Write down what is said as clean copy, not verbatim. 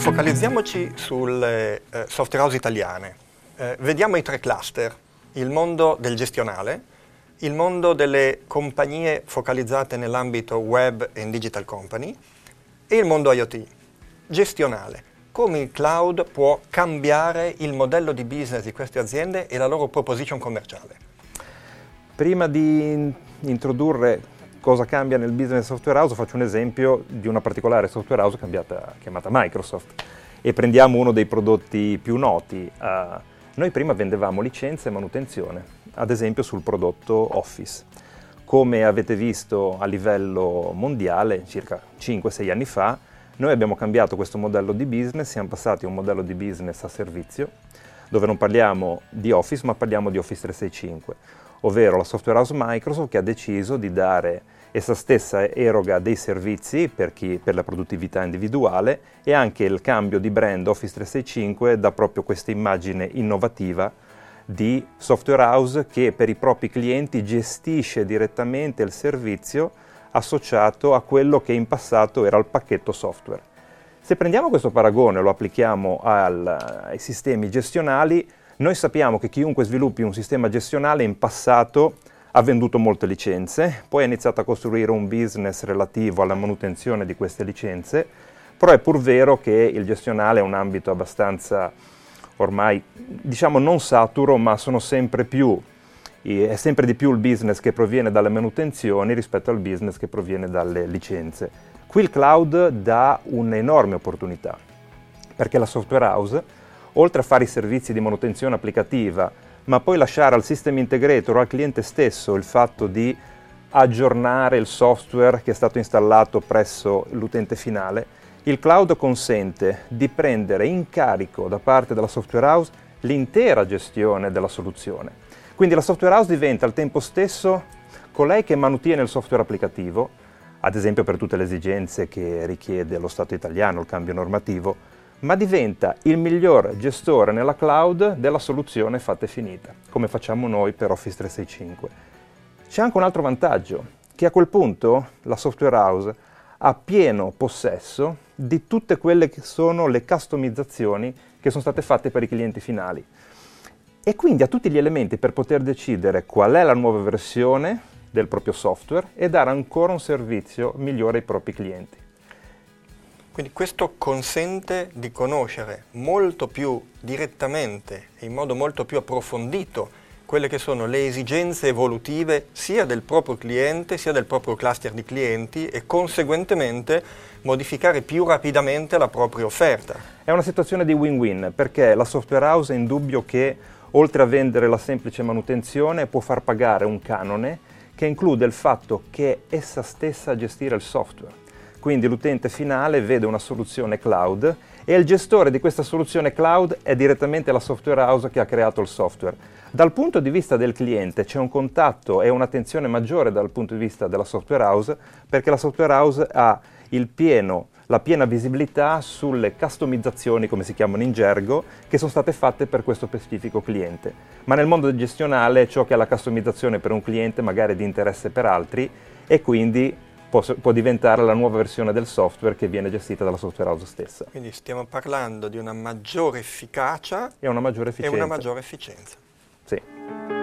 Focalizziamoci sulle software house italiane. Vediamo i tre cluster: il mondo del gestionale, il mondo delle compagnie focalizzate nell'ambito web e in digital company e il mondo IoT. Gestionale: come il cloud può cambiare il modello di business di queste aziende e la loro proposition commerciale. Prima di introdurre cosa cambia nel business software house, faccio un esempio di una particolare software house chiamata Microsoft, e prendiamo uno dei prodotti più noti. Noi prima vendevamo licenze e manutenzione, ad esempio sul prodotto Office. Come avete visto a livello mondiale, circa 5-6 anni fa, noi abbiamo cambiato questo modello di business, siamo passati a un modello di business a servizio, dove non parliamo di Office, ma parliamo di Office 365, ovvero la software house Microsoft che ha deciso di dare essa stessa eroga dei servizi per la produttività individuale, e anche il cambio di brand Office 365 dà proprio questa immagine innovativa di software house che per i propri clienti gestisce direttamente il servizio associato a quello che in passato era il pacchetto software. Se prendiamo questo paragone e lo applichiamo ai sistemi gestionali, noi sappiamo che chiunque sviluppi un sistema gestionale in passato ha venduto molte licenze, poi ha iniziato a costruire un business relativo alla manutenzione di queste licenze, però è pur vero che il gestionale è un ambito abbastanza ormai, diciamo, non saturo, ma è sempre di più il business che proviene dalle manutenzioni rispetto al business che proviene dalle licenze. Qui il cloud dà un'enorme opportunità, perché la software house, oltre a fare i servizi di manutenzione applicativa, ma poi lasciare al system integrator o al cliente stesso il fatto di aggiornare il software che è stato installato presso l'utente finale, il cloud consente di prendere in carico da parte della software house l'intera gestione della soluzione. Quindi la software house diventa al tempo stesso colei che manutiene il software applicativo, ad esempio per tutte le esigenze che richiede lo Stato italiano, il cambio normativo, ma diventa il miglior gestore nella cloud della soluzione fatta e finita, come facciamo noi per Office 365. C'è anche un altro vantaggio, che a quel punto la software house ha pieno possesso di tutte quelle che sono le customizzazioni che sono state fatte per i clienti finali, e quindi ha tutti gli elementi per poter decidere qual è la nuova versione del proprio software e dare ancora un servizio migliore ai propri clienti. Quindi questo consente di conoscere molto più direttamente e in modo molto più approfondito quelle che sono le esigenze evolutive sia del proprio cliente sia del proprio cluster di clienti e conseguentemente modificare più rapidamente la propria offerta. È una situazione di win-win, perché la software house è indubbio che oltre a vendere la semplice manutenzione può far pagare un canone che include il fatto che è essa stessa a gestire il software. Quindi l'utente finale vede una soluzione cloud e il gestore di questa soluzione cloud è direttamente la software house che ha creato il software. Dal punto di vista del cliente c'è un contatto e un'attenzione maggiore dal punto di vista della software house, perché la software house ha la piena visibilità sulle customizzazioni, come si chiamano in gergo, che sono state fatte per questo specifico cliente. Ma nel mondo gestionale ciò che è la customizzazione per un cliente magari è di interesse per altri, e quindi può diventare la nuova versione del software che viene gestita dalla software house stessa. Quindi stiamo parlando di una maggiore efficacia e una maggiore efficienza. Sì.